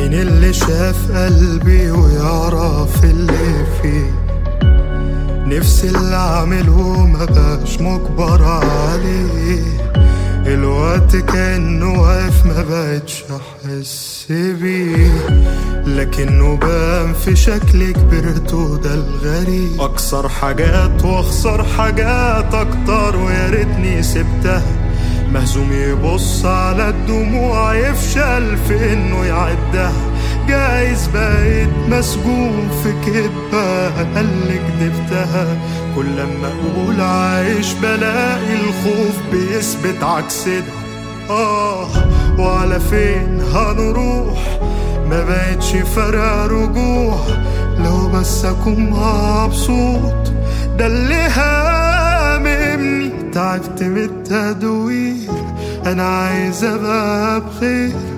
مين اللي شاف قلبي ويعرف اللي فيه؟ نفسي اللي اعمله مبقاش مجبر عليه. الوقت كأنه واقف مبقتش احس بيه، لكنه بان في شكل كبرت وده الغريب. اكسر حاجات واخسر حاجات اكتر ويا ريتني سبتها. مهزوم يبص على الدموع يفشل في انه يعدها. جايز بقيت مسجون في كدبة اللي كدبتها. كل لما اقول عايش بلاقي الخوف بيثبت عكس ده. وعلى فين هنروح؟ ما بقتش فارقة رجوع، لو بس اكون مبسوط ده اللي هاممني. تعبت من التدوير، انا عايز ابقى بخير.